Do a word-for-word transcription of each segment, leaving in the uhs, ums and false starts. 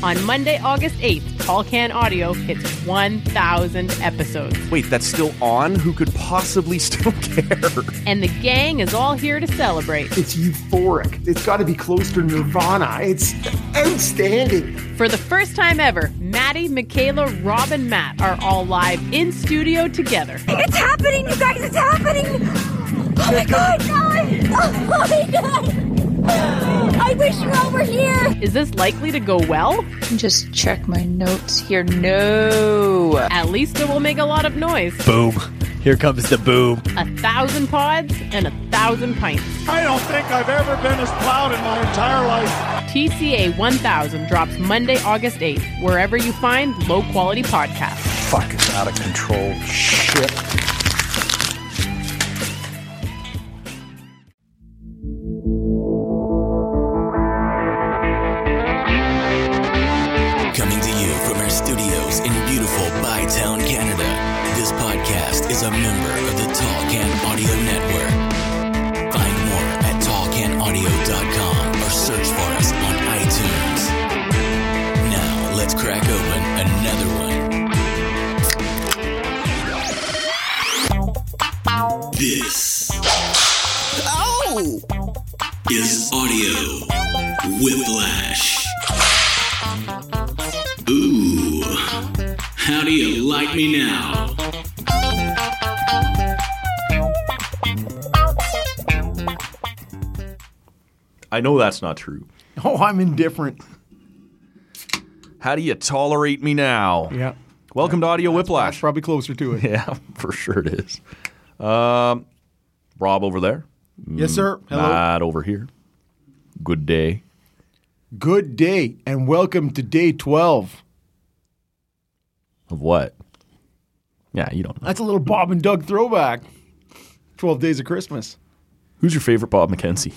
On Monday, August eighth, Tall Can Audio hits one thousand episodes. Wait, that's still on? Who could possibly still care? And the gang is all here to celebrate. It's euphoric. It's got to be close to Nirvana. It's outstanding. For the first time ever, Maddie, Michaela, Rob, and Matt are all live in studio together. It's happening, you guys! It's happening! Oh my god! Oh my god! I wish you all were here! Is this likely to go well? Just check my notes here. No. At least it will make a lot of noise. Boom. Here comes the boom. A thousand pods and a thousand pints. I don't think I've ever been as proud in my entire life. T C A one thousand drops Monday, August eighth, wherever you find low-quality podcasts. Fucking out of control shit. Coming to you from our studios in beautiful Bytown, Canada, this podcast is a member of the Tall Can Audio Network. Find more at tall can audio dot com or search for us on iTunes. Now, let's crack open another one. This Oh! is Audio Whiplash. Ooh, how do you like me now? I know that's not true. Oh, I'm indifferent. How do you tolerate me now? Yeah. Welcome to Audio That's Whiplash. probably closer to it. Yeah, for sure it is. Um, Rob over there. Yes, sir. Hello. Matt over here. Good day. Good day, and welcome to day twelve. Of what? Yeah, you don't know. That's a little Bob and Doug throwback. twelve days of Christmas. Who's your favorite Bob McKenzie?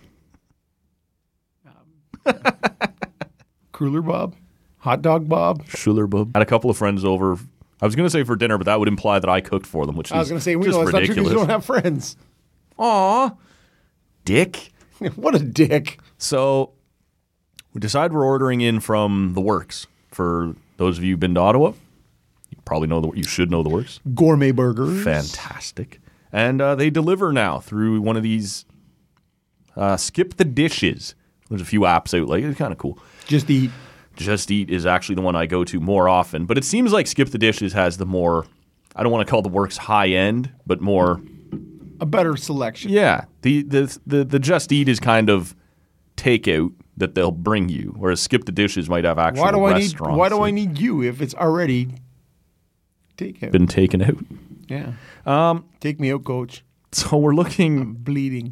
Cruller Bob? Hot Dog Bob? Schuller Bob. Had a couple of friends over. I was going to say for dinner, but that would imply that I cooked for them, which I was is going to say, we just know it's not true ridiculous. because you don't have friends. Aw, dick. What a dick. So we decide we're ordering in from The Works. For those of you who've been to Ottawa, you probably know the you should know The Works. Gourmet burgers. Fantastic. And uh, they deliver now through one of these uh, Skip the Dishes. There's a few apps out, like it's kind of cool. Just eat. Just Eat is actually the one I go to more often. But it seems like Skip the Dishes has the more, I don't want to call The Works high end, but more. A better selection. Yeah. The, the, the, the Just Eat is kind of takeout that they'll bring you, whereas Skip the Dishes might have actual Why do I need? restaurants. Why do I that need you if it's already takeout? been taken out. Yeah. Um. Take me out, coach. So we're looking I'm bleeding.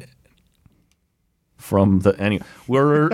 from the, anyway, we're,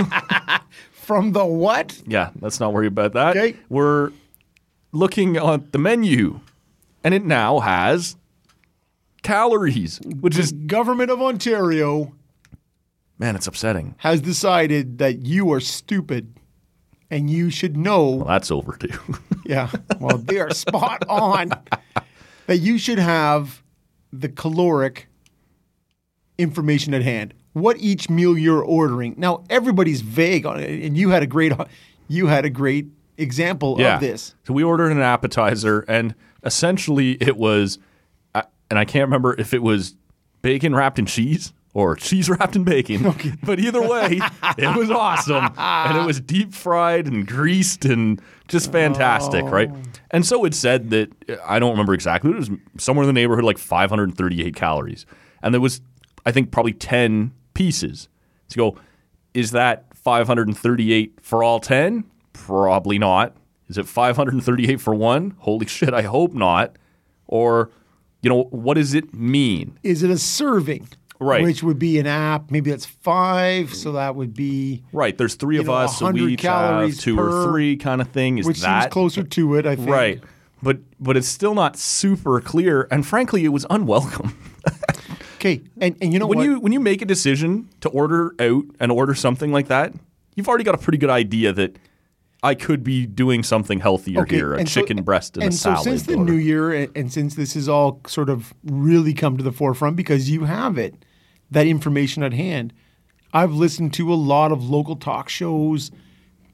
From the what? yeah, let's not worry about that. Okay. We're looking on the menu, and it now has calories, which is, Government of Ontario man, it's upsetting. has decided that you are stupid and you should know. Well, that's overdue. Yeah. Well, they are spot on. That you should have the caloric information at hand. What each meal you're ordering. Now, everybody's vague on it, and you had a great, you had a great example yeah. of this. So we ordered an appetizer, and essentially it was, uh, and I can't remember if it was bacon wrapped in cheese or cheese wrapped in bacon. Okay. But either way, it was awesome. And it was deep fried and greased and just fantastic, oh. right? And so it said that, I don't remember exactly, it was somewhere in the neighborhood like five hundred thirty-eight calories. And there was, I think, probably ten pieces. So you go, is that five hundred thirty-eight for all ten? Probably not. Is it five hundred thirty-eight for one? Holy shit, I hope not. Or, you know, what does it mean? Is it a serving? Right. Which would be an app. Maybe that's five, so that would be... Right. There's three of know, us, so we each have two per, or three kind of thing. Is which that... seems closer to it, I think. Right. But but it's still not super clear, and frankly, it was unwelcome. Okay, and, and you know when what? you when you make a decision to order out and order something like that, you've already got a pretty good idea that I could be doing something healthier okay, here, a chicken so, breast and, and a so salad. since the order. new year, and, and since this has all sort of really come to the forefront because you have it, that information at hand, I've listened to a lot of local talk shows,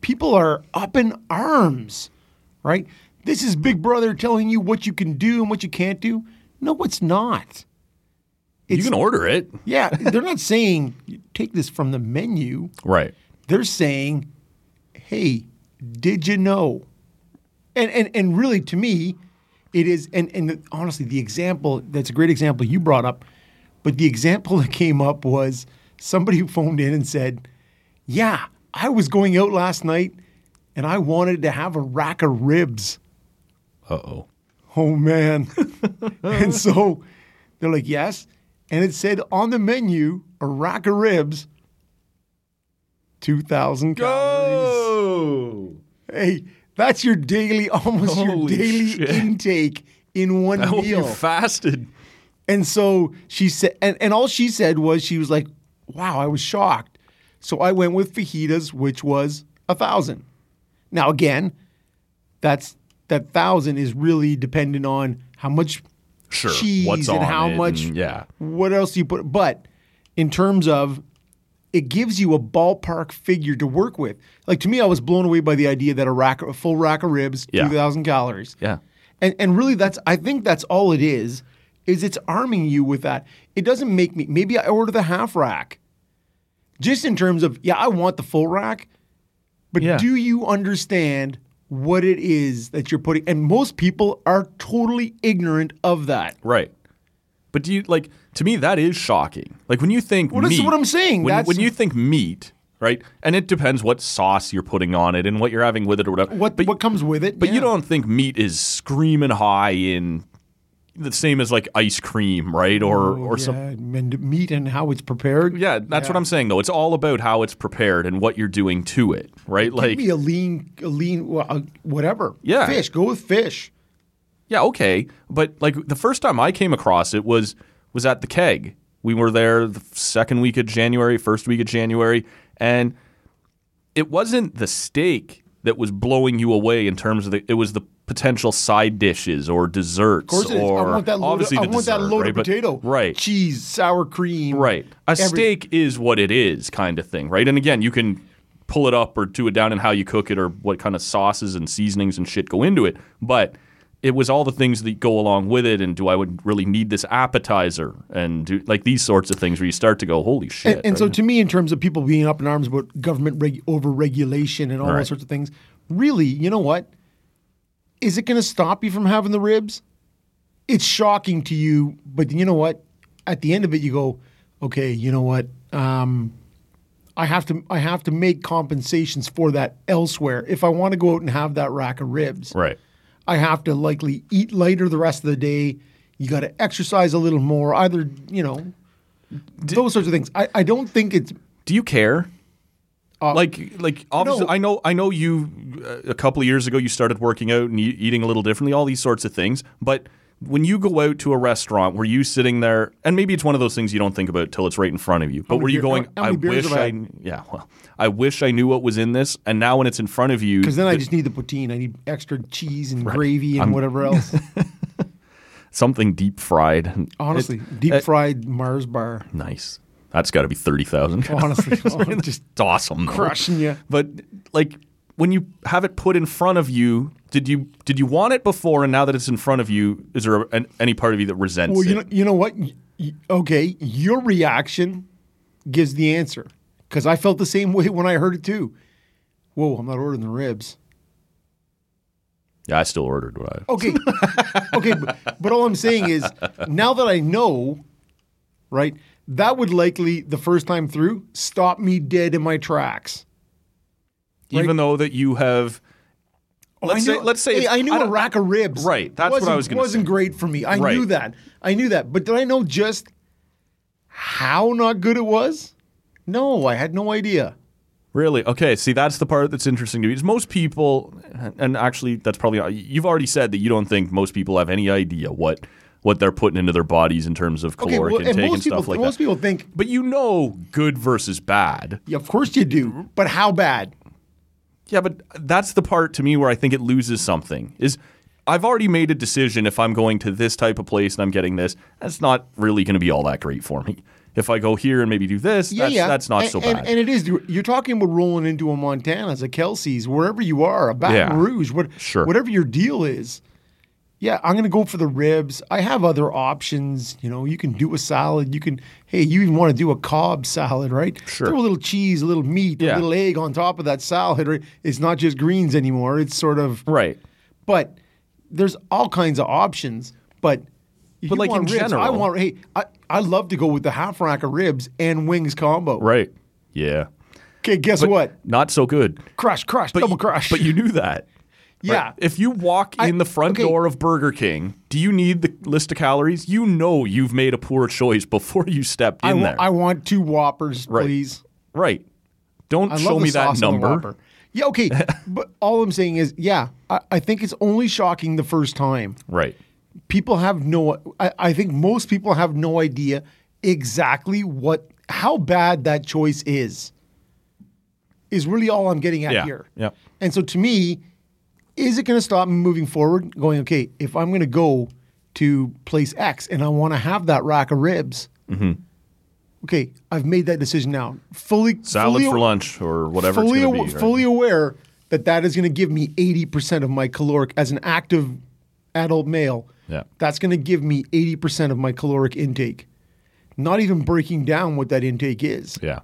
people are up in arms, right? This is Big Brother telling you what you can do and what you can't do. No, it's not. It's, you can order it. Yeah, they're not saying take this from the menu. Right. They're saying, hey, did you know? And and and really, to me, it is, and, and honestly, the example, that's a great example you brought up, but the example that came up was somebody who phoned in and said, yeah, I was going out last night and I wanted to have a rack of ribs. Uh-oh. Oh, man. And so they're like, yes. And it said on the menu, a rack of ribs, two thousand calories. Go! Hey, that's your daily, almost Holy your daily shit. intake in one I hope you meal. fasted. And so she said, and, and all she said was, she was like, wow, I was shocked. So I went with fajitas, which was a thousand. Now, again, that's that thousand is really dependent on how much Sure. cheese What's and on how it much, and- yeah. what else do you put. But in terms of, it gives you a ballpark figure to work with. Like, to me, I was blown away by the idea that a rack, a full rack of ribs, Yeah. two thousand calories. Yeah. And and really, that's, I think that's all it is, is it's arming you with that. It doesn't make me, maybe I order the half rack. Just in terms of, yeah, I want the full rack, but Yeah. do you understand what it is that you're putting? And most people are totally ignorant of that. Right. But do you, like, to me, that is shocking. Like, when you think Well, meat. this is what I'm saying. When, That's- when you think meat, right? And it depends what sauce you're putting on it and what you're having with it or whatever. What but, what comes with it? But yeah. you don't think meat is screaming high in the same as, like, ice cream, right? Or, Oh, or yeah, some. and meat and how it's prepared. Yeah, that's Yeah. what I'm saying, though. It's all about how it's prepared and what you're doing to it, right? Like, Give me a lean, a lean, well, uh, whatever. Yeah. Fish. Go with fish. yeah, okay. But, like, the first time I came across it was was at the Keg. We were there the second week of January, first week of January, and it wasn't the steak that was blowing you away in terms of the, it was the potential side dishes or desserts. Of course it is. or I want that loaded, obviously I the want that dessert, loaded right? But- potato. right. Cheese, sour cream. Right. A every- steak is what it is, kind of thing, right? And again, you can pull it up or do it down in how you cook it or what kind of sauces and seasonings and shit go into it. But it was all the things that go along with it. And do I would really need this appetizer? And do like these sorts of things where you start to go, holy shit. And, and so right? to me, in terms of people being up in arms about government reg- over-regulation and all Right. those sorts of things, really, you know what? Is it going to stop you from having the ribs? It's shocking to you, but you know what? At the end of it, you go, okay, you know what? Um, I have to I have to make compensations for that elsewhere. If I want to go out and have that rack of ribs, Right. I have to likely eat lighter the rest of the day. You got to exercise a little more. Either, you know, those sorts of things. I, I don't think it's Do you care? Uh, like, like obviously, no. I know, I know you. Uh, a couple of years ago, you started working out and e- eating a little differently. All these sorts of things. But when you go out to a restaurant, were you sitting there? And maybe it's one of those things you don't think about till it's right in front of you. But many were you beer- going? how many I beers wish have I I. had?" Yeah. Well, I wish I knew what was in this. And now when it's in front of you, because then I th- just need the poutine. I need extra cheese and gravy and I'm- whatever else. something deep fried. Honestly, It- deep it- fried Mars bar. Nice. That's got to be thirty thousand. Honestly, oh, just It's awesome. though. crushing you. But like when you have it put in front of you, did you did you want it before, and now that it's in front of you, is there an, any part of you that resents Well, you know, it? you know what? Y- y- Okay, your reaction gives the answer. Because I felt the same way when I heard it too. Whoa, I'm not ordering the ribs. Yeah, I still ordered what I. Okay, okay, but, but all I'm saying is, now that I know, right, that would likely, the first time through, stop me dead in my tracks. Even though that you have. Let's I say, knew, let's say hey, it's- I knew I a don't- rack of ribs. Right, that's what I wasn't- was gonna Wasn't say. great for me. I Right. knew that. I knew that. But did I know just how not good it was? No, I had no idea. Really? Okay. See, that's the part that's interesting to me. Is most people, and actually, that's probably you've already said that you don't think most people have any idea what what they're putting into their bodies in terms of Okay, caloric well, and intake and most people, stuff like most that. people think, But you know, good versus bad. yeah, of course you do. But how bad? Yeah, but that's the part to me where I think it loses something. Is I've already made a decision if I'm going to this type of place and I'm getting this, that's not really going to be all that great for me. if I go here and maybe do this, Yeah, that's, yeah. that's not and, so and, bad. And it is. You're talking about rolling into a Montana's, a Kelsey's, wherever you are, a Baton Yeah. Rouge, what, Sure. whatever your deal is. Yeah, I'm going to go for the ribs. I have other options. You know, you can do a salad. You can, hey, you even want to do a Cobb salad, right? Sure. Throw a little cheese, a little meat, Yeah. a little egg on top of that salad. Right? It's not just greens anymore. It's sort of, right. but there's all kinds of options. But if But you like want in ribs, I general- want, hey, I, I love to go with the half rack of ribs and wings combo. Right. Yeah. Okay, guess But what? Not so good. Crush, crush, But double you, crush. But you knew that. yeah. Right? If you walk I- in the front okay. door of Burger King, do you need the list of calories? You know you've made a poor choice before you stepped in I, wa- there. I want two Whoppers, Right. please. right. Don't I show love me the that sauce on the number. Whopper. Yeah, okay. But all I'm saying is, yeah, I, I think it's only shocking the first time. Right. People have no, I, I think most people have no idea exactly what, how bad that choice is, is really all I'm getting at Yeah. here. Yeah. And so to me, is it going to stop me moving forward? Going, okay, if I'm going to go to place X and I want to have that rack of ribs, Mm-hmm. okay, I've made that decision now. Fully Salad fully, for lunch or whatever fully, it's going aw- to be. right? fully aware that that is going to give me eighty percent of my caloric as an active adult male. Yeah. That's going to give me eighty percent of my caloric intake. Not even breaking down what that intake is. Yeah.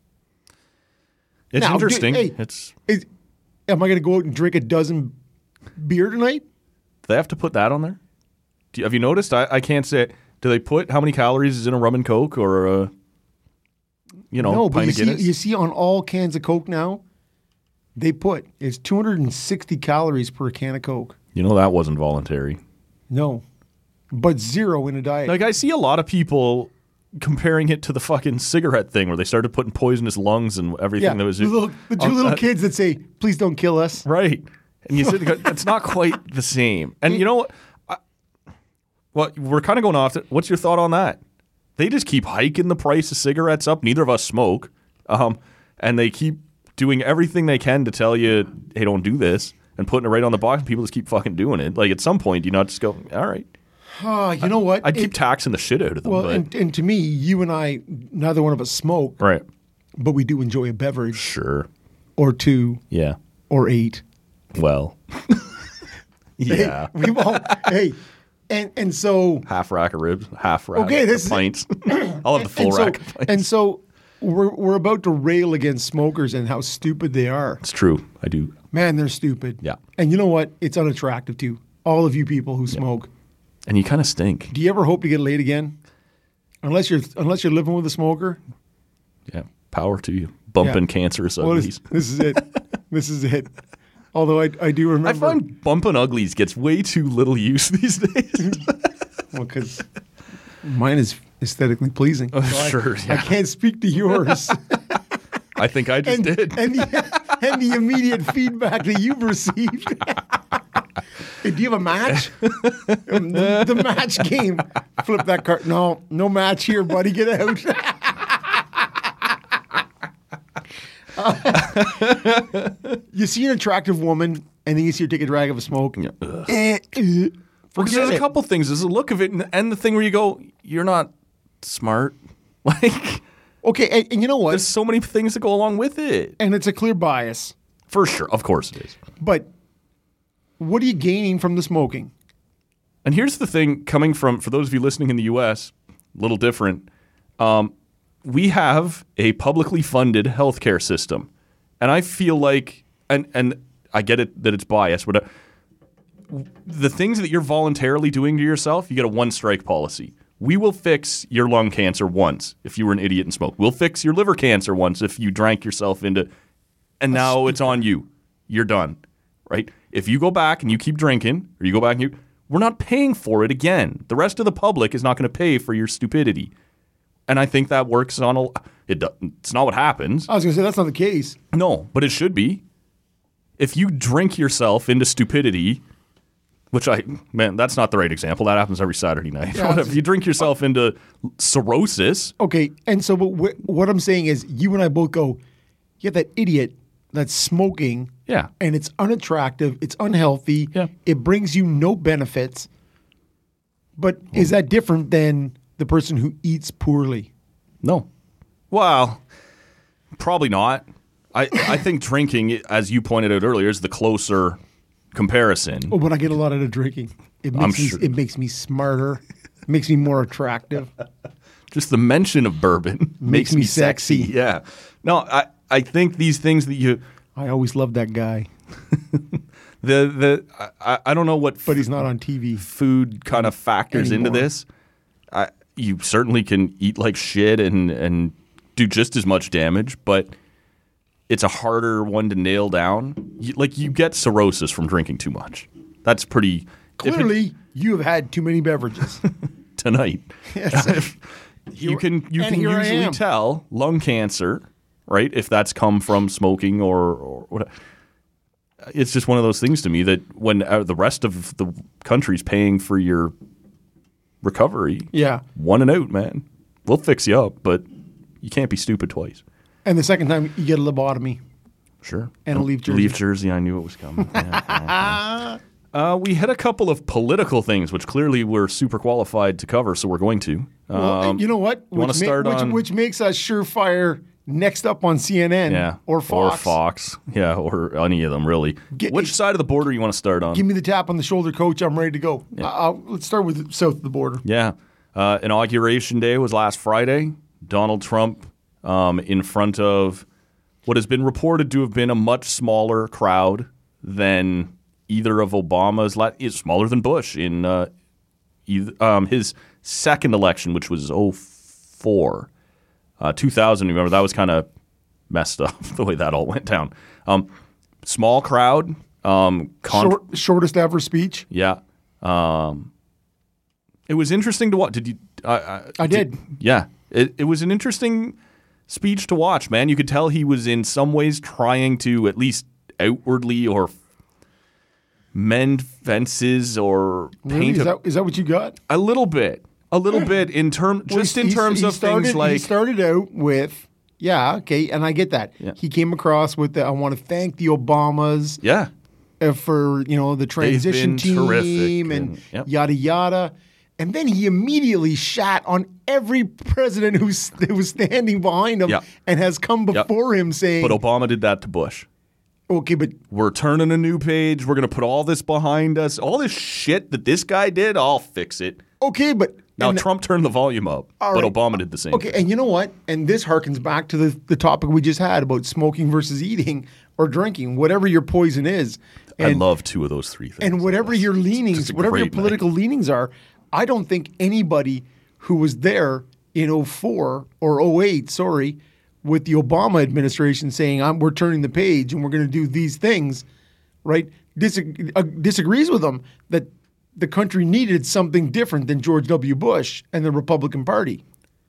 It's Now, do- interesting. hey, it's Is, am I going to go out and drink a dozen beer tonight? do they have to put that on there? Do you, have you noticed? I, I can't say. Do they put how many calories is in a rum and coke or a you know No, but pint you of see, Guinness? you see on all cans of Coke now, they put it's two hundred sixty calories per can of Coke. You know that wasn't voluntary. No, but zero in a diet. Like I see a lot of people comparing it to the fucking cigarette thing where they started putting poisonous lungs and everything yeah, that was the, little, the two on- little uh, kids that say, "Please don't kill us." right. And you said it's not quite the same. And you know what? I, well, we're kind of going off. To, what's your thought on that? They just keep hiking the price of cigarettes up. Neither of us smoke, um, and they keep doing everything they can to tell you, "Hey, don't do this," and putting it right on the box. And people just keep fucking doing it. Like at some point, do you not just go, "All right"? Oh, you know what? I'd keep It- taxing the shit out of them. well, but, and, and to me, you and I, neither one of us smoke, right. but we do enjoy a beverage Sure. or two Yeah. or eight. Well. yeah. Hey, we've all, hey, and and so Half rack of ribs, half rack Okay, this of is- pints. I'll have the full and so, rack of pints. and so we're we're about to rail against smokers and how stupid they are. It's true. I do. Man, they're stupid. Yeah. And you know what? It's unattractive too. All of you people who smoke. And you kind of stink. Do you ever hope to get laid again? Unless you're unless you're living with a smoker. Yeah. Power to you. Bumping Yeah. cancerous Well, uglies. this, this is it. This is it. Although I I do remember. I find bumping uglies gets way too little use these days. well, because mine is aesthetically pleasing. Oh, So I- sure, I yeah. can't speak to yours. I think I just and, did. and, the, and the immediate feedback that you've received. Hey, do you have a match? Um, the, the match game. Flip that card. No, no match here, buddy. Get out. Uh, you see an attractive woman, and then you see her take a drag of a smoke. Yeah. Eh, eh, Because forget there's a it. couple things. There's the look of it and, and the thing where you go, you're not smart. Like, Okay, and, and you know what? there's so many things that go along with it. And it's a clear bias. For sure. Of course it is. But what are you gaining from the smoking? And here's the thing coming from, for those of you listening in the U S, a little different. Um, we have a publicly funded healthcare system. And I feel like, and, and I get it that it's biased, but uh, the things that you're voluntarily doing to yourself, you get a one strike policy. We will fix your lung cancer once if you were an idiot and smoked. We'll fix your liver cancer once if you drank yourself into, and now it's on you. You're done, right? If you go back and you keep drinking, or you go back and you, we're not paying for it again. The rest of the public is not going to pay for your stupidity. And I think that works on a, it, do- it's not what happens. I was going to say that's not the case. No, but it should be. If you drink yourself into stupidity, which I, man, that's not the right example. That happens every Saturday night. Yeah, Whatever. If you drink yourself into cirrhosis, Okay, and so but wh- what I'm saying is, you and I both go, you have that idiot that's smoking, yeah, and it's unattractive, it's unhealthy, Yeah. it brings you no benefits. But is that different than the person who eats poorly? No. Well, probably not. I, I think drinking, as you pointed out earlier, is the closer comparison. Oh, but I get a lot out of drinking. It makes I'm me sure. it makes me smarter. It makes me more attractive. Just the mention of bourbon makes, Makes me me sexy. sexy. Yeah. No, I, I think these things that you I always loved that guy, the the I, I don't know what but he's not on T V. food kind of factors into Anymore. this. I, you certainly can eat like shit and and do just as much damage, but it's a harder one to nail down. You, like you get cirrhosis from drinking too much. That's pretty if it- Clearly, you have had too many beverages. tonight. Yes. you can you and can here I usually am. tell lung cancer, right? If that's come from smoking or or whatever. It's just one of those things to me that when uh, the rest of the country's paying for your recovery, Yeah. one and out, man. We'll fix you up, but you can't be stupid twice. And the second time, you get a lobotomy. Sure. And a Leaf jersey. Leaf jersey, I knew it was coming. Yeah, yeah. Uh, we hit a couple of political things, which clearly we're super qualified to cover, so we're going to. Well, Um, you know what? You want Which to ma- start which, on which makes us surefire next up on C N N yeah, or Fox. or Fox, yeah, or any of them really. Get- Which side of the border you want to start on? Give me the tap on the shoulder, coach. I'm ready to go. I- I'll, let's start with south of the border. Yeah. Uh, Inauguration Day was last Friday. Donald Trump um, in front of what has been reported to have been a much smaller crowd than either of Obama's. La- is smaller than Bush in uh, either, um, his second election, which was oh four. Uh, two thousand, remember, that was kind of messed up the way that all went down. Um, small crowd. Um, con- Short, shortest ever speech. Yeah. Um, it was interesting to watch. Did you? I, I, I did. Yeah. It, it was an interesting speech to watch, man. You could tell he was in some ways trying to at least outwardly or mend fences or Really? paint Is a, that, is that what you got? a little bit. A little bit in term, just Well, in he- terms he of started, things like he started out with, yeah, okay, and I get that. Yeah. He came across with the, I want to thank the Obamas yeah, uh, for, you know, the transition been team terrific and, and- yep. yada yada. And then he immediately shat on every president who's who was standing behind him Yeah. and has come Yep. before him saying, but Obama did that to Bush. okay, but We're turning a new page. We're going to put all this behind us. All this shit that this guy did, I'll fix it. okay, but Now, and- Trump turned the volume up, All but right. Obama did the same. Okay, and you know what? And this harkens back to the, the topic we just had about smoking versus eating or drinking, whatever your poison is. I And, love two of those three things. and whatever your Just leanings, a whatever your great night. political leanings are, I don't think anybody who was there in oh four or oh eight, sorry, with the Obama administration saying I'm, we're turning the page and we're going to do these things, right, disag- uh, disagrees with them that the country needed something different than George W. Bush and the Republican Party.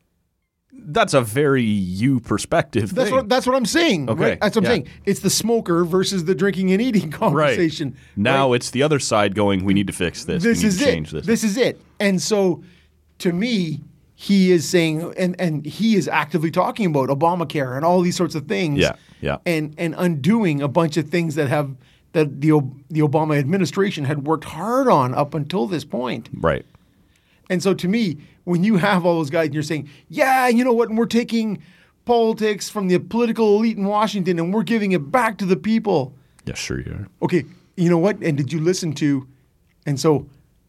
That's a very you perspective That's thing. what that's what I'm saying. Okay, Right? That's what yeah. I'm saying. It's the smoker versus the drinking and eating right. conversation. Now right? it's the other side going, we need to fix this. this we need is to it. change this. This is it. And so, to me, he is saying, and and he is actively talking about Obamacare and all these sorts of things. Yeah, yeah. And and undoing a bunch of things that have that the Ob- the Obama administration had worked hard on up until this point. Right. And so to me, when you have all those guys and you're saying, yeah, you know what, and we're taking politics from the political elite in Washington and we're giving it back to the people. Yeah, sure you are. Okay, you know what? And did you listen to, and so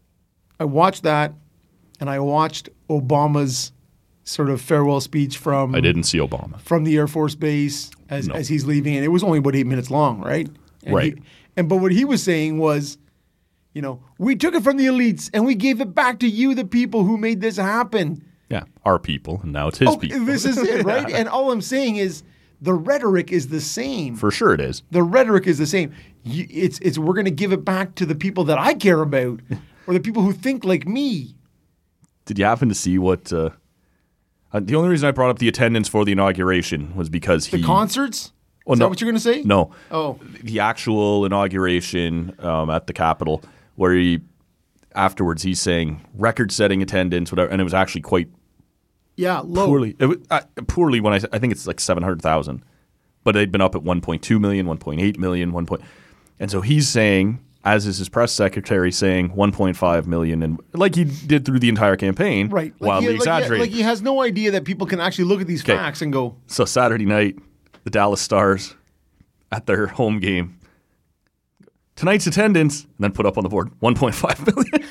I watched that and I watched Obama's sort of farewell speech from I didn't see Obama. from the Air Force Base as, No. as he's leaving. And it was only about eight minutes long, right? And Right. He, and but what he was saying was, you know, we took it from the elites and we gave it back to you, the people who made this happen. Yeah, our people, and now it's his Oh, people. this is it, right? And all I'm saying is the rhetoric is the same. For sure it is. The rhetoric is the same. You, it's it's we're going to give it back to the people that I care about, or the people who think like me. Did you happen to see what... Uh, uh, the only reason I brought up the attendance for the inauguration was because The he... concerts. Well, is no. that what you're going to say? No. Oh. The actual inauguration um, at the Capitol, where he afterwards he's saying record-setting attendance, whatever, and it was actually quite Yeah, low. poorly. It was, uh, poorly when I I think it's like seven hundred thousand, but they'd been up at one point two million, one point eight million, one point, and so he's saying as is his press secretary, saying one point five million, and like he did through the entire campaign, Right. Like wildly he, like, he- exaggerating. like he has no idea that people can actually look at these Okay. facts and go, So Saturday night, the Dallas Stars at their home game. Tonight's attendance, and then put up on the board one point five million.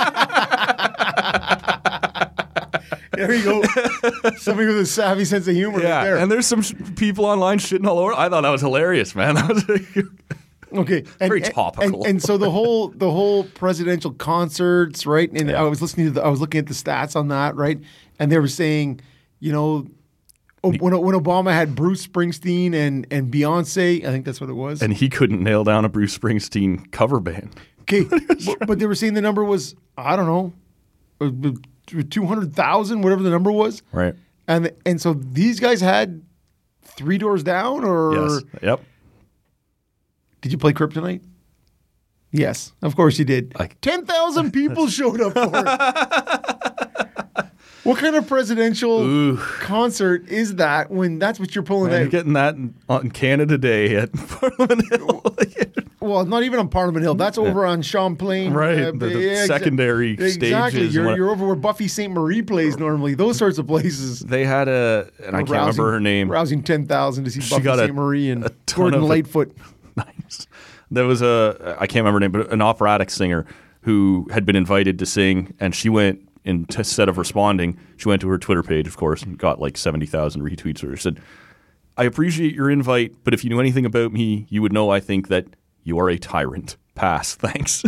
there you go. Somebody with a savvy sense of humor yeah, right there. and there's some sh- people online shitting all over. I thought that was hilarious, man. That was Okay, and, Very and- topical. And, and so the whole the whole presidential concerts, right? And Yeah. I was listening to the, I was looking at the stats on that, right? And they were saying, you know, o- when when Obama had Bruce Springsteen and and Beyonce, I think that's what it was. and he couldn't nail down a Bruce Springsteen cover band. Okay, but, but they were saying the number was I don't know, two hundred thousand, whatever the number was, Right. and and so these guys had three doors down, or Yes. Yep. did you play Kryptonite? Yes, of course you did. Like- ten thousand people showed up for it. What kind of presidential Ooh. concert is that when that's what you're pulling Man, you're out? getting that in- on Canada Day at Parliament Hill. Well, not even on Parliament Hill. That's over on Champlain. Right, the- the exa- secondary Exactly. stages You're, and what- you're over where Buffy Saint Marie plays normally. Those sorts of places. They had a, and I can't Rousing- remember her name. Rousing ten thousand to see She Buffy got a- Saint Marie and a ton Gordon of it. Lightfoot. Nice. There was a, I can't remember her name, but an operatic singer who had been invited to sing, and she went, instead of responding, she went to her Twitter page, of course, and got like seventy thousand retweets. Or said, I appreciate your invite, but if you knew anything about me, you would know I think that you are a tyrant. Pass. Thanks.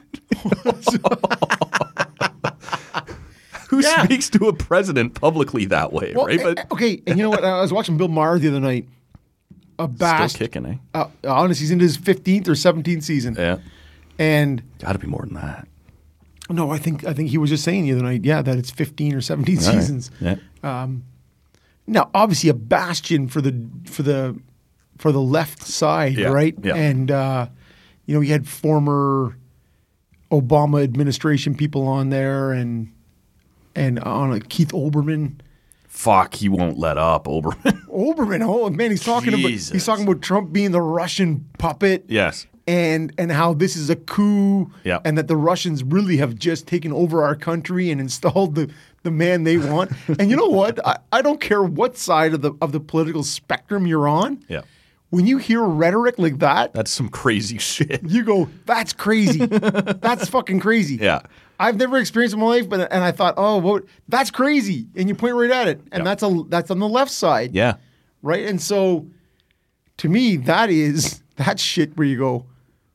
Who Yeah. speaks to a president publicly that way, Well, right? eh, okay, and you know what? I was watching Bill Maher the other night. A Still bashed, kicking, eh? uh, honestly, he's into his fifteenth or seventeenth season. Yeah. And Got to be more than that. no, I think I think he was just saying the other night, yeah, that it's fifteen or seventeen All right. seasons. Yeah. Now, obviously, a bastion for the for the for the left side, Yeah, right? yeah. And uh, you know, you had former Obama administration people on there, and and on uh, Keith Olbermann. Fuck, he won't let up, Oberman. Olbermann, oh man, he's talking about Jesus. he's talking about Trump being the Russian puppet. Yes. And and how this is a coup, Yeah. and that the Russians really have just taken over our country and installed the, the man they want. And you know what? I, I don't care what side of the of the political spectrum you're on. Yeah. When you hear rhetoric like that, That's some crazy shit. you go, "That's crazy. That's fucking crazy." Yeah. I've never experienced it in my life, but and I thought, "Oh, what? That's crazy," and you point right at it, and Yeah. that's a that's on the left side, Yeah. right? And so, to me, that is that shit where you go,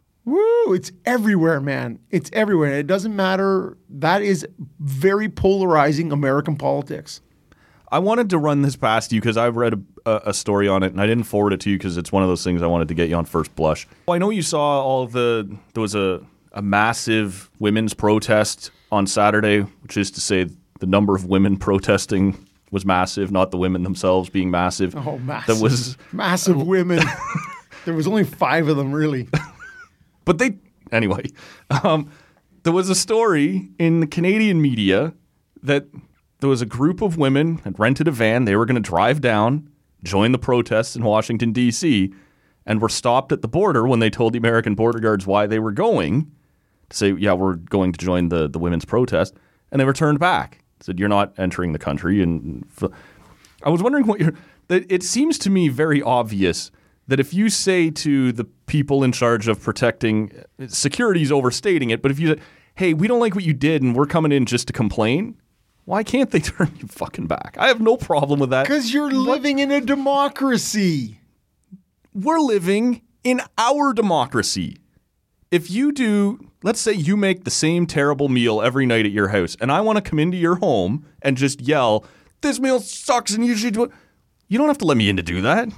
woo, it's everywhere, man. It's everywhere. It doesn't matter. That is very polarizing American politics. I wanted to run this past you because I've read a, a, a story on it, and I didn't forward it to you because it's one of those things I wanted to get you on first blush. Well, I know you saw all of the, there was a, a massive women's protest on Saturday, which is to say the number of women protesting was massive, not the women themselves being massive. Oh, massive. That was, Massive women. There was only five of them, really. but they, anyway, um, there was a story in the Canadian media that there was a group of women had rented a van. They were going to drive down, join the protests in Washington, D C, and were stopped at the border when they told the American border guards why they were going to say, yeah, we're going to join the, the women's protest. And they were turned back. Said, you're not entering the country. And f- I was wondering what you're, that it seems to me very obvious that if you say to the people in charge of protecting, security's overstating it, but if you say, hey, we don't like what you did and we're coming in just to complain, why can't they turn you fucking back? I have no problem with that. Because you're living in a democracy. We're living in our democracy. If you do, let's say you make the same terrible meal every night at your house, and I want to come into your home and just yell, this meal sucks and you should do it. You don't have to let me in to do that.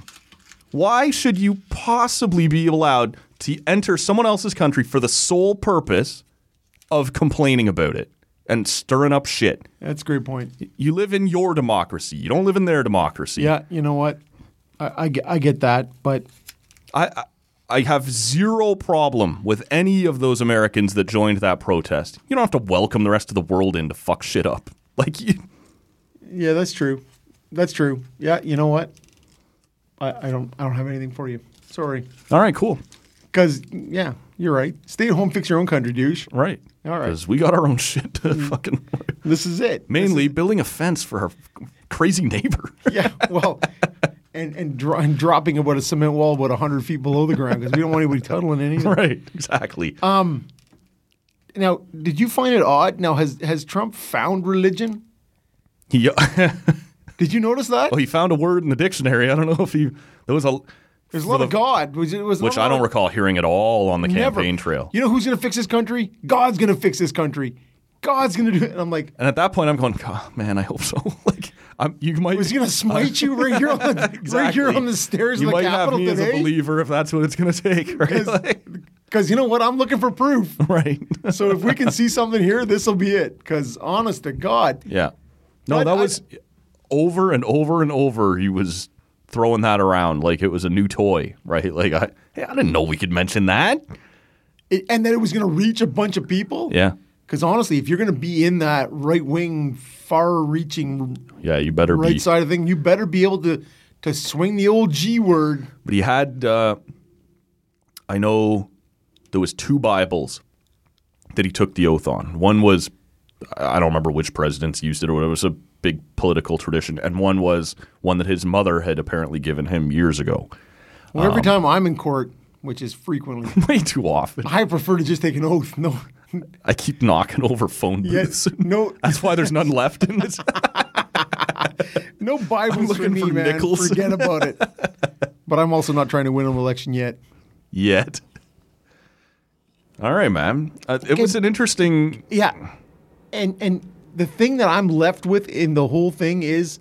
Why should you possibly be allowed to enter someone else's country for the sole purpose of complaining about it and stirring up shit? That's a great point. You live in your democracy. You don't live in their democracy. Yeah, you know what? I, I, get, I get that, but I, I I have zero problem with any of those Americans that joined that protest. You don't have to welcome the rest of the world in to fuck shit up. Like, you, yeah, that's true. That's true. Yeah, you know what? I, I don't I don't have anything for you. Sorry. all right, cool. Because yeah, You're right. Stay at home, fix your own country, douche. Right. All right. Because we got our own shit to fucking. This is it. Mainly This is- building a fence for our crazy neighbor. yeah. Well, and and, dro- and dropping about a cement wall about hundred feet below the ground because we don't want anybody tunneling in either. Right. Exactly. Um. Now, did you find it odd? Now, has has Trump found religion? he, Did you notice that? well, he found a word in the dictionary. I don't know if he. There was a. There's a lot for of the- God, which, it was Which not I a don't lot- recall hearing at all on the Never. campaign trail. You know who's going to fix this country? God's going to fix this country. God's going to do it. And I'm like, And at that point, I'm going, God, man, I hope so. like, I'm, you might. was he going to smite you right here on the, exactly. right here on the stairs You of the might Capitol have me today? as a believer if that's what it's going to take, right? Like, Because you know what? I'm looking for proof. right. So if we can see something here, this will be it. Because honest to God, Yeah. No, But that I- was over and over and over. He was throwing that around like it was a new toy, right? Like, I, hey, I didn't know we could mention that. it, and that it was going to reach a bunch of people. Yeah. Because honestly, if you're going to be in that right wing, far reaching Yeah, you better right be. side of thing, you better be able to to swing the old G word. But he had, uh, I know there was two Bibles that he took the oath on. One was, I don't remember which presidents used it or whatever. It was a big political tradition. And one was one that his mother had apparently given him years ago. Well, every time I'm in court, which is frequently, Way too often. I prefer to just take an oath. No, I keep knocking over phone Yes, booths. no. That's why there's none left in this. no Bibles for looking me, for man. nickels. Forget about it. But I'm also not trying to win an election yet. Yet. All right, man. Uh, it was an interesting. Yeah, and and the thing that I'm left with in the whole thing is,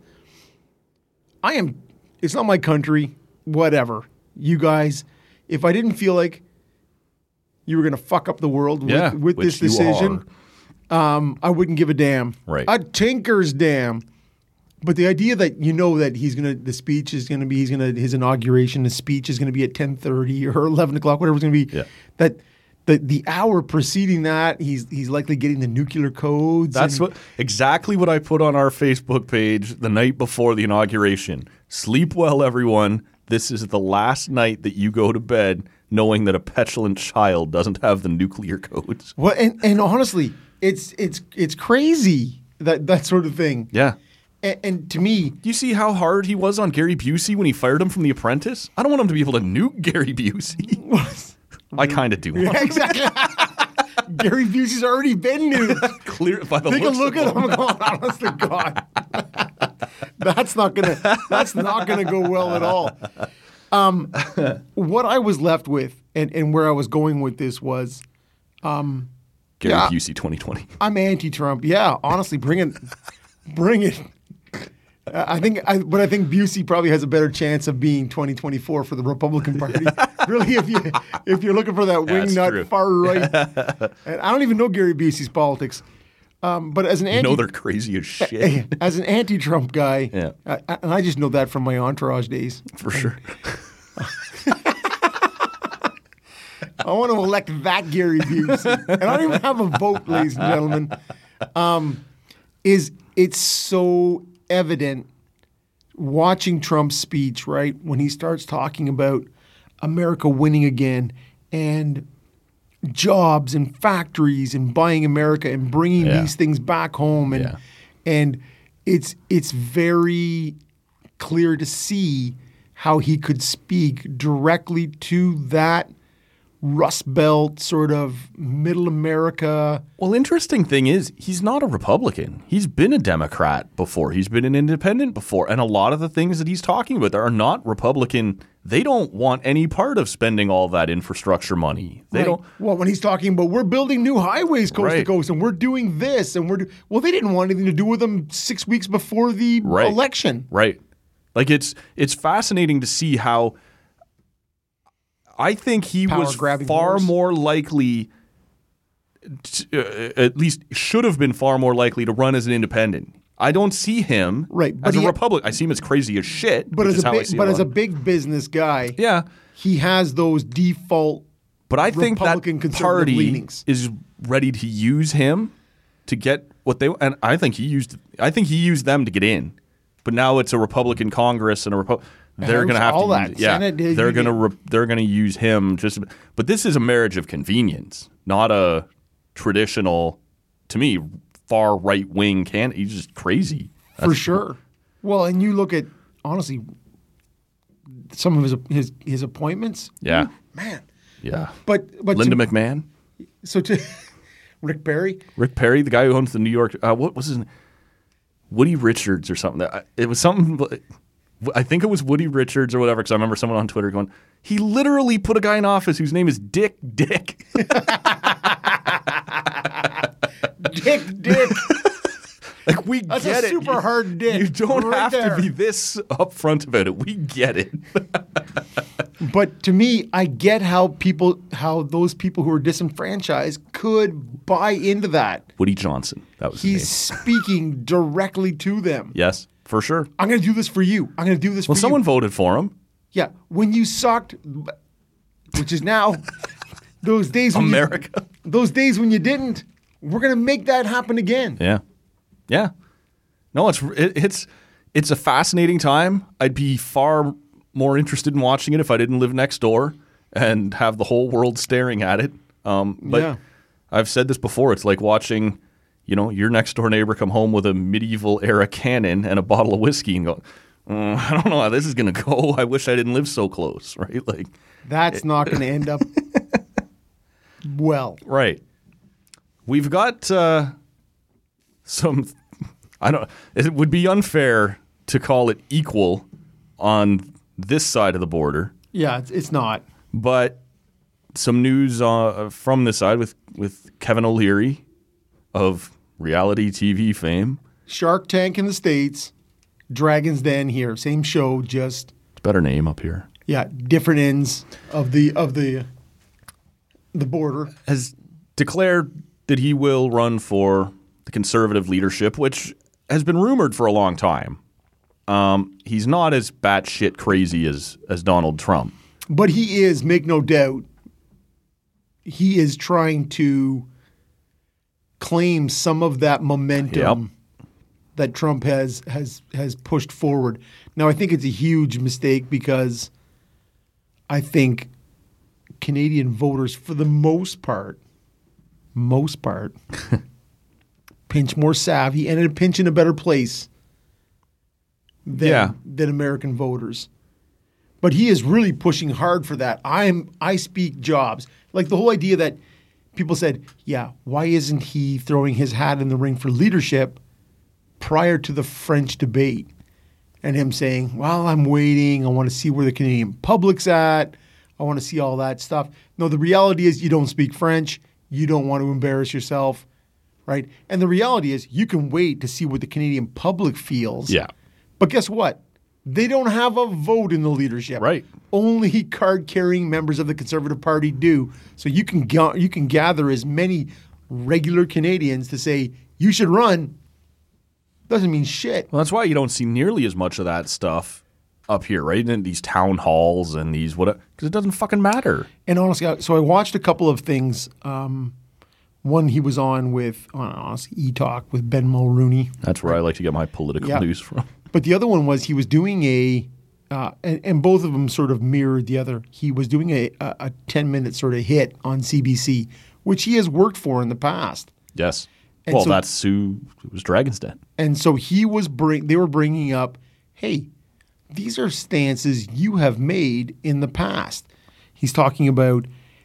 I am. It's not my country. Whatever, you guys. If I didn't feel like you were going to fuck up the world with, Yeah, with this which you decision, um, I wouldn't give a damn. Right. A tinker's damn. But the idea that you know that he's gonna, the speech is gonna be, he's gonna, his inauguration, his speech is gonna be at ten thirty or eleven o'clock, whatever it's gonna be. Yeah. That the the hour preceding that, he's he's likely getting the nuclear codes. That's and- what exactly what I put on our Facebook page the night before the inauguration. Sleep well, everyone. This is the last night that you go to bed knowing that a petulant child doesn't have the nuclear codes. Well, and, and honestly, it's it's it's crazy that that sort of thing. Yeah. And, and to me, Do you see how hard he was on Gary Busey when he fired him from The Apprentice? I don't want him to be able to nuke Gary Busey. I kind of do. yeah, exactly. Gary Busey's already been nuked. Clear by the Take a looks look of at him, going, honest to God, that's not gonna that's not gonna go well at all. Um, what I was left with, and, and where I was going with this was, Gary Yeah. Busey twenty twenty. I'm anti-Trump. Yeah, honestly, bring it, bring it. I think, I, but I think Busey probably has a better chance of being twenty twenty-four for the Republican Party. Really, if you if you're looking for that That's true. wingnut far right, and I don't even know Gary Busey's politics, um, but as an You anti, know they're crazy as shit. as an anti-Trump guy, Yeah. I, I- and I just know that from my entourage days. For sure. I want to elect that Gary Busey, and I don't even have a vote, ladies and gentlemen. Um, is it's so evident watching Trump's speech, right, when he starts talking about America winning again and jobs and factories and buying America and bringing Yeah. these things back home, and Yeah. and it's it's very clear to see how he could speak directly to that Rust Belt sort of middle America. Well, interesting thing is he's not a Republican. He's been a Democrat before. He's been an independent before. And a lot of the things that he's talking about are not Republican. They don't want any part of spending all that infrastructure money. They Right. don't. Well, when he's talking about we're building new highways coast to Right. coast and we're doing this and we're do- well, they didn't want anything to do with them six weeks before the Right. election. Right. Like it's it's fascinating to see how I think he was Power-grabbing far horse. more likely to, uh, at least should have been far more likely to run as an independent. I don't see him Right, but as a he- Republican. I see him as crazy as shit. But which as is a how I big, see but a as a lot. big business guy, yeah. he has those default. But I think Republican that conservative party leanings. is ready to use him to get what they and I think he used I think he used them to get in. But now it's a Republican Congress and a Repu- they're going to have all to that. use, yeah, Senate, they're you- going to re- they're going to use him just but this is a marriage of convenience, not a traditional, to me, far right wing candidate. He's just crazy. For That's- sure. Well, and you look at, honestly, some of his his his appointments. Yeah. Man. Yeah. But but Linda to, McMahon, so to Rick Perry. Rick Perry, the guy who owns the New York uh, what was his name? Woody Richards or something. It was something I think it was Woody Richards or whatever, because I remember someone on Twitter going, he literally put a guy in office whose name is Dick Dick. Dick Dick. Like, we That's get a it. super You- hard dick. You don't right have there. to be this upfront about it. We get it. But to me, I get how people, how those people who are disenfranchised could buy into that. Woody Johnson. That was He's his name. speaking directly to them. Yes, for sure. I'm going to do this for you. I'm going to do this Well, for someone you. voted for him. Yeah. When you sucked, which is now, those days when America. You, those days when you didn't, we're going to make that happen again. Yeah. Yeah. No, it's it, it's it's a fascinating time. I'd be far more interested in watching it if I didn't live next door and have the whole world staring at it. Um, but Yeah. I've said this before. It's like watching, you know, your next door neighbor come home with a medieval era cannon and a bottle of whiskey and go, "Mm, I don't know how this is going to go. I wish I didn't live so close." Right? Like, That's not going to end up well. right. We've got uh, some. I don't. It would be unfair to call it equal on this side of the border, Yeah, it's, it's not. but some news uh, from this side with with Kevin O'Leary of reality T V fame. Shark Tank in the States, Dragon's Den here. Same show, just Better name up here. yeah, different ends of the of the the border. Has declared that he will run for the conservative leadership, which has been rumored for a long time. Um, he's not as batshit crazy as as Donald Trump. But he is, make no doubt, he is trying to claim some of that momentum that Trump has has has pushed forward. Now, I think it's a huge mistake because I think Canadian voters, for the most part, most part, pinch more savvy and a pinch in a better place than, Yeah. than American voters. But he is really pushing hard for that. I'm I speak jobs. Like the whole idea that people said, yeah, why isn't he throwing his hat in the ring for leadership prior to the French debate? And him saying, well, I'm waiting. I want to see where the Canadian public's at. I want to see all that stuff. No, the reality is you don't speak French. You don't want to embarrass yourself, right? And the reality is you can wait to see what the Canadian public feels. Yeah. But guess what? They don't have a vote in the leadership. Right. Only card-carrying members of the Conservative Party do. So you can ga- you can gather as many regular Canadians to say you should run. Doesn't mean shit. Well, that's why you don't see nearly as much of that stuff up here, right? In these town halls and these what, because it doesn't fucking matter. And honestly, I- so I watched a couple of things. Um, one he was on with, on honestly, E-Talk with Ben Mulrooney. That's where I like to get my political Yeah. news from. But the other one was he was doing a, uh, and, and both of them sort of mirrored the other. He was doing a, a, a ten-minute sort of hit on C B C, which he has worked for in the past. Yes. And well, so- that's who it was Dragon's Den. And so he was bring. They were bringing up, hey, these are stances you have made in the past. He's talking about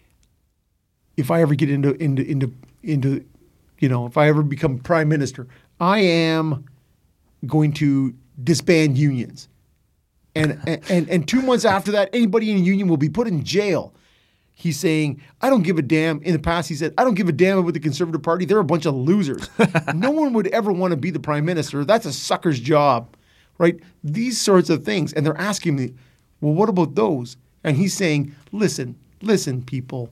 if I ever get into into into into, you know, if I ever become prime minister, I am going to disband unions. And, and and two months after that, anybody in a union will be put in jail. He's saying, I don't give a damn. In the past, he said, I don't give a damn about the Conservative Party. They're a bunch of losers. No one would ever want to be the prime minister. That's a sucker's job, right? These sorts of things. And they're asking me, well, what about those? And he's saying, listen, listen, people.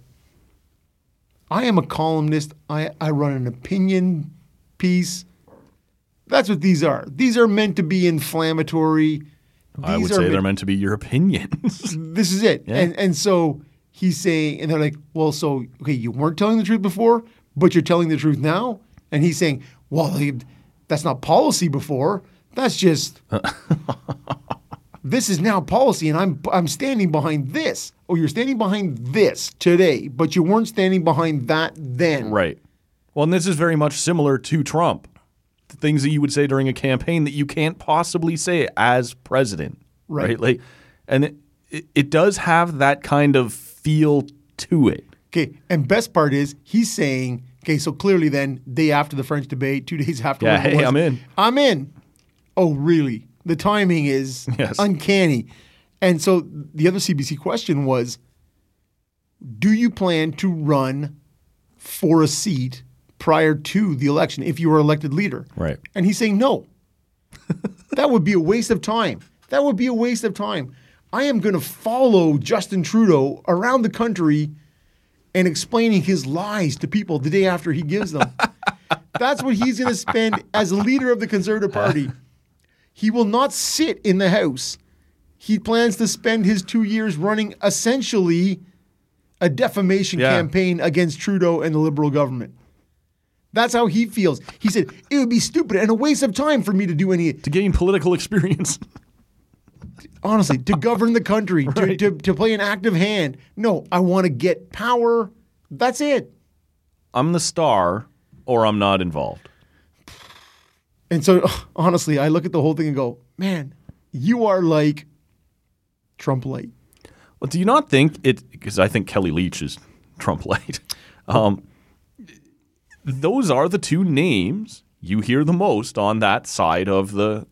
I am a columnist. I, I run an opinion piece. That's what these are. These are meant to be inflammatory. These I would are say meant- they're meant to be your opinions. this is it. Yeah. And and so he's saying, and they're like, well, so, okay, you weren't telling the truth before, but you're telling the truth now? And he's saying, well, that's not policy before. That's just, this is now policy, and I'm I'm standing behind this. Oh, you're standing behind this today, but you weren't standing behind that then. Right. Well, and this is very much similar to Trump. The things that you would say during a campaign that you can't possibly say as president. Right. Right. Like, and it, it, it does have that kind of feel to it. Okay, and best part is he's saying, okay, so clearly then, day after the French debate, two days after. Yeah, hey, was, I'm in. I'm in. Oh, really? The timing is Yes. uncanny. And so the other C B C question was, do you plan to run for a seat prior to the election if you were elected leader? Right. And he's saying no. That would be a waste of time. That would be a waste of time. I am going to follow Justin Trudeau around the country and explaining his lies to people the day after he gives them. That's what he's going to spend as a leader of the Conservative Party. He will not sit in the House. He plans to spend his two years running essentially a defamation Yeah. campaign against Trudeau and the Liberal government. That's how he feels. He said, it would be stupid and a waste of time for me to do any, To gain political experience. honestly, to govern the country, Right. to, to, to play an active hand. No, I want to get power. That's it. I'm the star or I'm not involved. And so, honestly, I look at the whole thing and go, man, you are like Trump light. Well, do you not think it, because I think Kelly Leach is Trump light. Um, those are the two names you hear the most on that side of the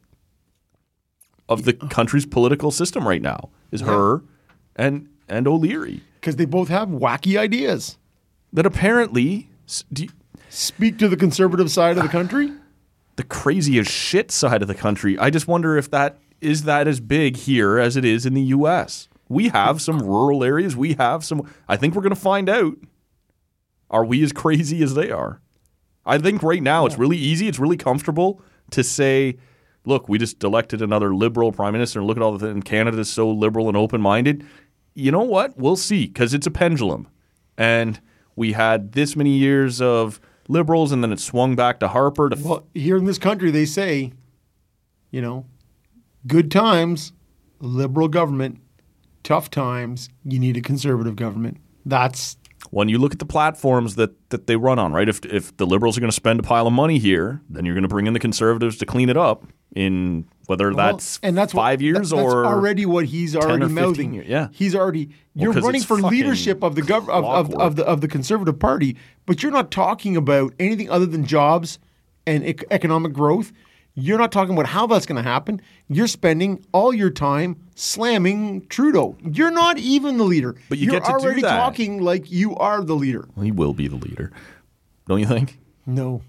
of the country's political system right now is her and and O'Leary. Because they both have wacky ideas. That apparently s- do you, Speak to the conservative side of the country. the crazy as shit side of the country. I just wonder if that is that as big here as it is in the U S. We have some rural areas. We have some. I think we're going to find out. Are we as crazy as they are? I think right now it's really easy. It's really comfortable to say, look, we just elected another liberal prime minister and look at all the things. Canada's so liberal and open-minded. You know what? We'll see because it's a pendulum. And we had this many years of liberals and then it swung back to Harper. To Well, here in this country, they say, you know, good times, liberal government. Tough times, you need a conservative government. That's when you look at the platforms that, that they run on, right? If if the Liberals are going to spend a pile of money here, then you're going to bring in the Conservatives to clean it up in whether that's, and that's five what, years that, that's or already what he's already or fifteen mouthing. years, yeah. He's already you're 'cause running it's for fucking leadership of the gov- of, of, clockwork. of the of the Conservative Party, but you're not talking about anything other than jobs and ec- economic growth. You're not talking about how that's going to happen. You're spending all your time slamming Trudeau. You're not even the leader. But you you're get to do already that. talking like you are the leader. Well, he will be the leader. Don't you think? No.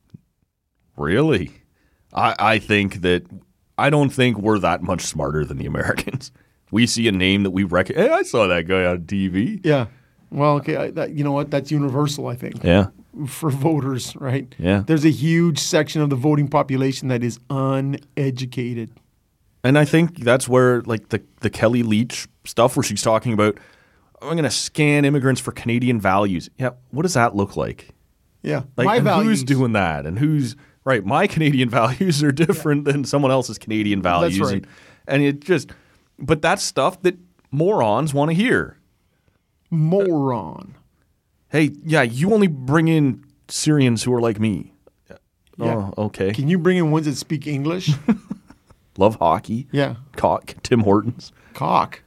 Really? I, I think that I don't think we're that much smarter than the Americans. We see a name that we recognize. Hey, I saw that guy on T V. Yeah. Well, okay. I, that, you know what? That's universal, I think. Yeah. For voters, right? Yeah. There's a huge section of the voting population that is uneducated. And I think that's where, like, the, the Kelly Leach stuff where she's talking about, I'm going to scan immigrants for Canadian values. Yeah, what does that look like? Yeah. Like, My and values. who's doing that? And who's, right, my Canadian values are different than someone else's Canadian values. right. And, and it just, but that's stuff that morons want to hear. Moron. Hey, yeah, you only bring in Syrians who are like me. Yeah. Oh, okay. Can you bring in ones that speak English? Love hockey. Yeah. Cock, Tim Hortons. Cock.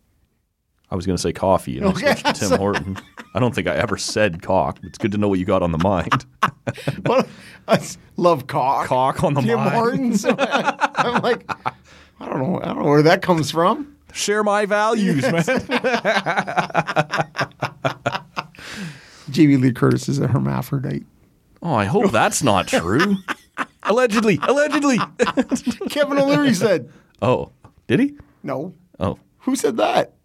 I was going to say coffee, and Okay. I switched to Tim Horton. I don't think I ever said cock. It's good to know what you got on the mind. Well, I s- love cock. Cock on the Tim mind. Hortons. I'm like, I don't know. I don't know where that comes from. Share my values, man. Jamie Lee Curtis is a hermaphrodite. Oh, I hope that's not true. Allegedly. Allegedly. Kevin O'Leary said. Oh, did he? No. Oh, Who said that?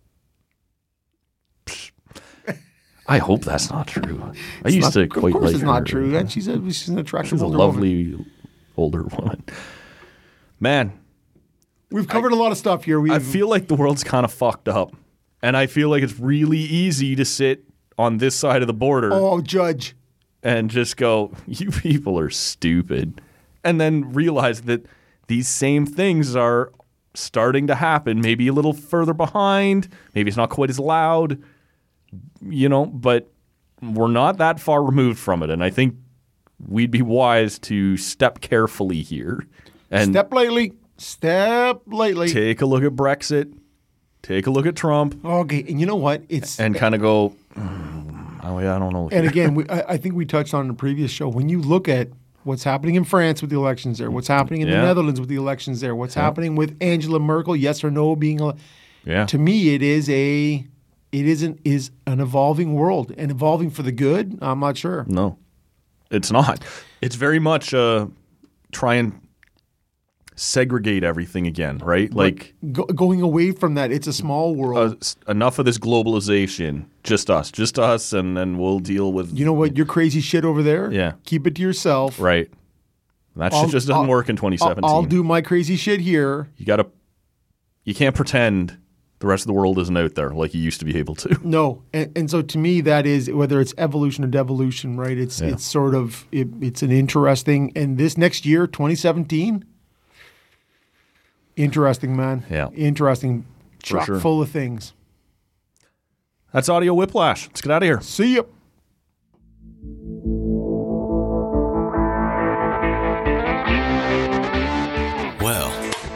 I hope that's not true. I used Not- to of quite course like it's her. not true. And she's a, she's an attractive She's a older woman. lovely older woman. Man, We've covered a lot of stuff here. We've, I feel like the world's kind of fucked up. And I feel like it's really easy to sit on this side of the border oh, Judge. and just go, you people are stupid. And then realize that these same things are starting to happen, maybe a little further behind, maybe it's not quite as loud, you know, but we're not that far removed from it. And I think we'd be wise to step carefully here. And step lightly, step lightly. Take a look at Brexit, take a look at Trump. Okay, and you know what? It's And kind of go, mm, oh yeah, I don't know. And again, we, I, I think we touched on in the previous show, when you look at what's happening in France with the elections there, what's happening in Yeah. the Netherlands with the elections there, what's Yeah. happening with Angela Merkel, yes or no being ele- Yeah. to me it is a it isn't is an evolving world, and evolving for the good. I'm not sure. No, it's not. It's very much uh, try and segregate everything again, right? Like Go, going away from that, it's a small world. uh, s- enough of this globalization, just us, just us, and then we'll deal with. You know what? Your crazy shit over there. Yeah. Keep it to yourself. Right. That shit I'll- just doesn't I'll- work in twenty seventeen. I'll, I'll do my crazy shit here. You gotta. You can't pretend the rest of the world isn't out there like you used to be able to. No, and, and so to me, that is whether it's evolution or devolution, right? It's Yeah. it's sort of it, it's an interesting. And this next year, twenty seventeen, interesting, man. Yeah. Interesting. Chock sure. full of things. That's Audio Whiplash. Let's get out of here. See ya. Well,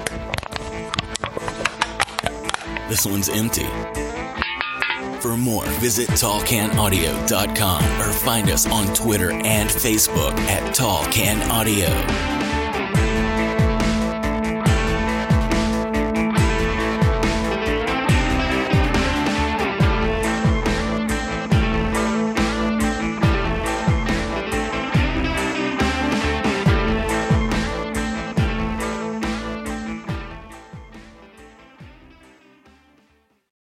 this one's empty. For more, visit tall can audio dot com or find us on Twitter and Facebook at Tall Can Audio.